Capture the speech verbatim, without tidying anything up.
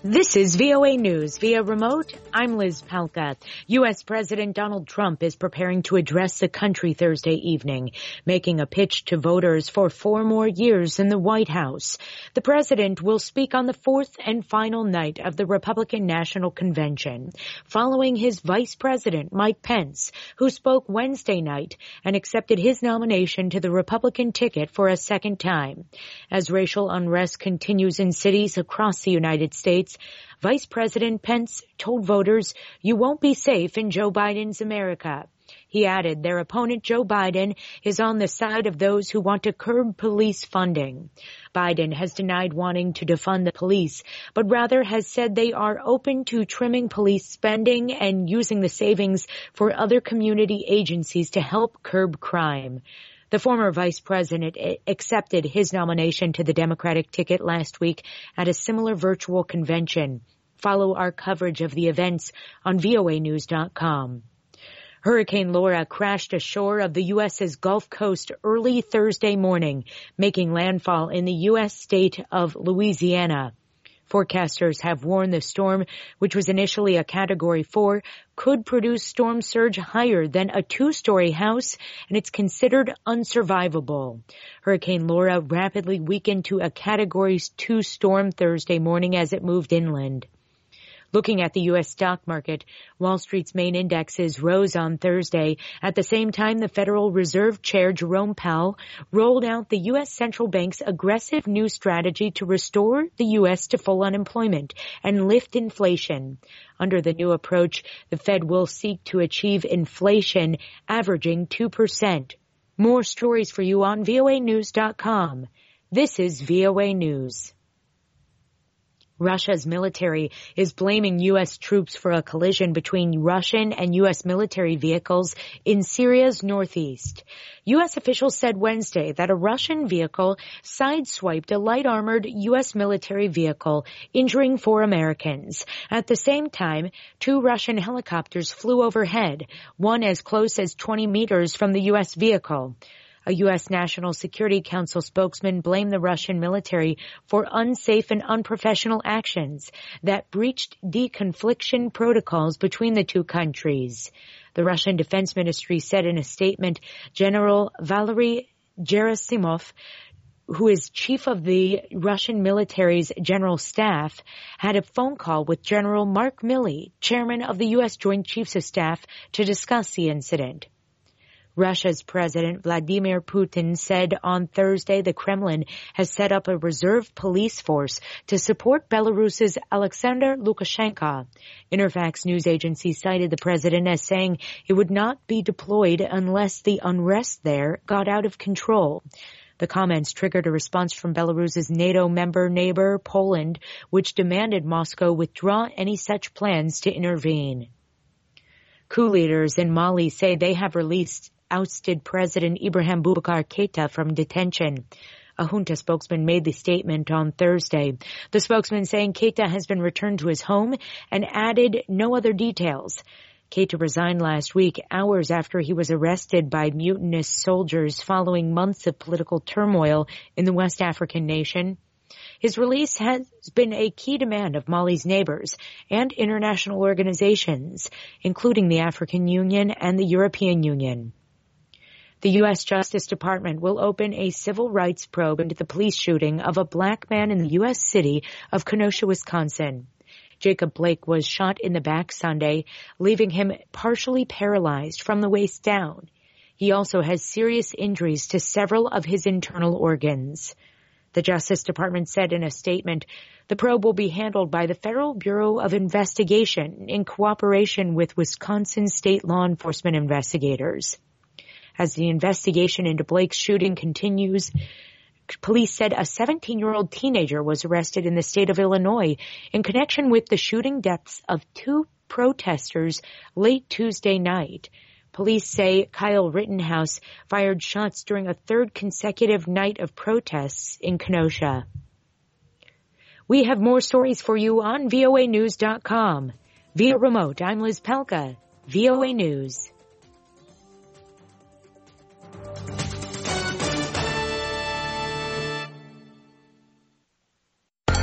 This is V O A News via remote. I'm Liz Palka. U S. President Donald Trump is preparing to address the country Thursday evening, making a pitch to voters for four more years in the White House. The president will speak on the fourth and final night of the Republican National Convention, following his vice president, Mike Pence, who spoke Wednesday night and accepted his nomination to the Republican ticket for a second time. As racial unrest continues in cities across the United States, Vice President Pence told voters, "You won't be safe in Joe Biden's America." He added their opponent, Joe Biden, is on the side of those who want to curb police funding. Biden has denied wanting to defund the police, but rather has said they are open to trimming police spending and using the savings for other community agencies to help curb crime. The former vice president accepted his nomination to the Democratic ticket last week at a similar virtual convention. Follow our coverage of the events on V O A news dot com. Hurricane Laura crashed ashore of the U S's Gulf Coast early Thursday morning, making landfall in the U S state of Louisiana. Forecasters have warned the storm, which was initially a Category four, could produce storm surge higher than a two-story house, and it's considered unsurvivable. Hurricane Laura rapidly weakened to a Category two storm Thursday morning as it moved inland. Looking at the U S stock market, Wall Street's main indexes rose on Thursday. At the same time, the Federal Reserve Chair Jerome Powell rolled out the U S central bank's aggressive new strategy to restore the U S to full unemployment and lift inflation. Under the new approach, the Fed will seek to achieve inflation averaging two percent. More stories for you on V O A news dot com. This is V O A News. Russia's military is blaming U S troops for a collision between Russian and U S military vehicles in Syria's northeast. U S officials said Wednesday that a Russian vehicle sideswiped a light-armored U S military vehicle, injuring four Americans. At the same time, two Russian helicopters flew overhead, one as close as twenty meters from the U S vehicle. A U S. National Security Council spokesman blamed the Russian military for unsafe and unprofessional actions that breached deconfliction protocols between the two countries. The Russian Defense Ministry said in a statement, General Valery Gerasimov, who is chief of the Russian military's general staff, had a phone call with General Mark Milley, chairman of the U S. Joint Chiefs of Staff, to discuss the incident. Russia's President Vladimir Putin said on Thursday the Kremlin has set up a reserve police force to support Belarus's Alexander Lukashenko. Interfax news agency cited the president as saying it would not be deployed unless the unrest there got out of control. The comments triggered a response from Belarus's NATO member neighbor, Poland, which demanded Moscow withdraw any such plans to intervene. Coup leaders in Mali say they have released ousted President Ibrahim Boubacar Keita from detention. A junta spokesman made the statement on Thursday. The spokesman saying Keita has been returned to his home and added no other details. Keita resigned last week, hours after he was arrested by mutinous soldiers following months of political turmoil in the West African nation. His release has been a key demand of Mali's neighbors and international organizations, including the African Union and the European Union. The U S. Justice Department will open a civil rights probe into the police shooting of a black man in the U S city of Kenosha, Wisconsin. Jacob Blake was shot in the back Sunday, leaving him partially paralyzed from the waist down. He also has serious injuries to several of his internal organs. The Justice Department said in a statement, the probe will be handled by the Federal Bureau of Investigation in cooperation with Wisconsin state law enforcement investigators. As the investigation into Blake's shooting continues, police said a seventeen-year-old teenager was arrested in the state of Illinois in connection with the shooting deaths of two protesters late Tuesday night. Police say Kyle Rittenhouse fired shots during a third consecutive night of protests in Kenosha. We have more stories for you on V O A news dot com. Via remote, I'm Liz Palka, V O A News.